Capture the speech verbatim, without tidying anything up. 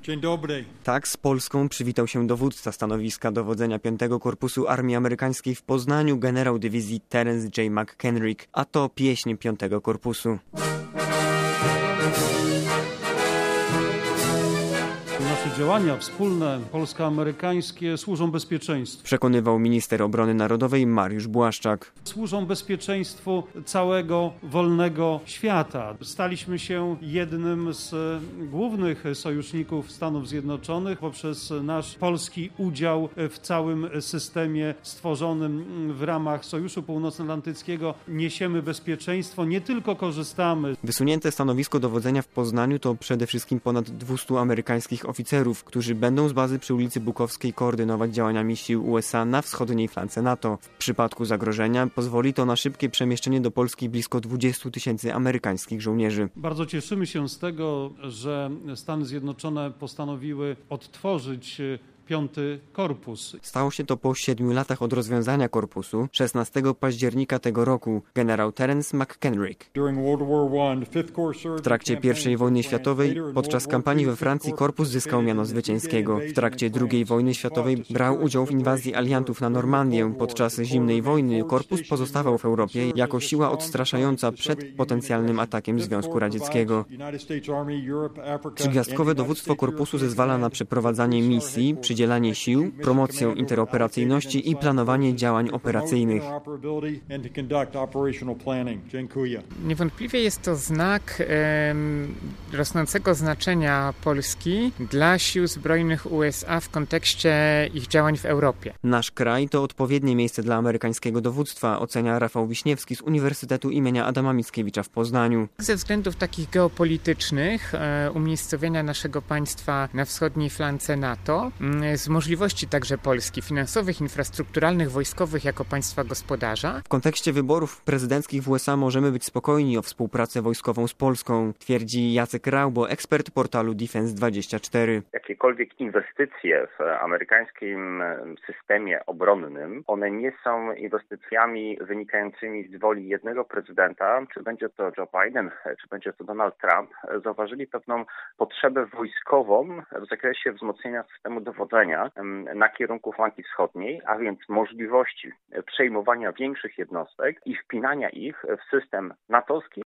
Dzień dobry. Tak z Polską przywitał się dowódca stanowiska dowodzenia piątego Korpusu Armii Amerykańskiej w Poznaniu, generał dywizji Terence J. McHenrick, a to pieśń piątego Korpusu. Nasze działania wspólne, polsko-amerykańskie, służą bezpieczeństwu. Przekonywał minister obrony narodowej Mariusz Błaszczak. Służą bezpieczeństwu całego wolnego świata. Staliśmy się jednym z głównych sojuszników Stanów Zjednoczonych poprzez nasz polski udział w całym systemie stworzonym w ramach Sojuszu Północnoatlantyckiego. Niesiemy bezpieczeństwo, nie tylko korzystamy. Wysunięte stanowisko dowodzenia w Poznaniu to przede wszystkim ponad dwustu amerykańskich oficerów, którzy będą z bazy przy ulicy Bukowskiej koordynować działaniami sił U S A na wschodniej flance NATO. W przypadku zagrożenia pozwoli to na szybkie przemieszczenie do Polski blisko dwudziestu tysięcy amerykańskich żołnierzy. Bardzo cieszymy się z tego, że Stany Zjednoczone postanowiły odtworzyć Piąty Korpus. Stało się to po siedmiu latach od rozwiązania korpusu, szesnastego października tego roku. Generał Terence McHenrick. W trakcie pierwszej wojny światowej, podczas kampanii we Francji, korpus zyskał miano zwycięskiego. W trakcie drugiej wojny światowej brał udział w inwazji aliantów na Normandię. Podczas zimnej wojny korpus pozostawał w Europie jako siła odstraszająca przed potencjalnym atakiem Związku Radzieckiego. Trzygwiazdkowe dowództwo korpusu zezwala na przeprowadzanie misji, przydzielanie sił, promocję interoperacyjności i planowanie działań operacyjnych. Niewątpliwie jest to znak e, rosnącego znaczenia Polski dla sił zbrojnych U S A w kontekście ich działań w Europie. Nasz kraj to odpowiednie miejsce dla amerykańskiego dowództwa, ocenia Rafał Wiśniewski z Uniwersytetu imienia Adama Mickiewicza w Poznaniu. Ze względów takich geopolitycznych, e, umiejscowienia naszego państwa na wschodniej flance NATO, z możliwości także Polski finansowych, infrastrukturalnych, wojskowych jako państwa gospodarza. W kontekście wyborów prezydenckich w U S A możemy być spokojni o współpracę wojskową z Polską, twierdzi Jacek Raubo, ekspert portalu Defense dwadzieścia cztery. Jakiekolwiek inwestycje w amerykańskim systemie obronnym, one nie są inwestycjami wynikającymi z woli jednego prezydenta, czy będzie to Joe Biden, czy będzie to Donald Trump. Zauważyli pewną potrzebę wojskową w zakresie wzmocnienia systemu dowodzenia na kierunku flanki wschodniej, a więc możliwości przejmowania większych jednostek i wpinania ich w system natowski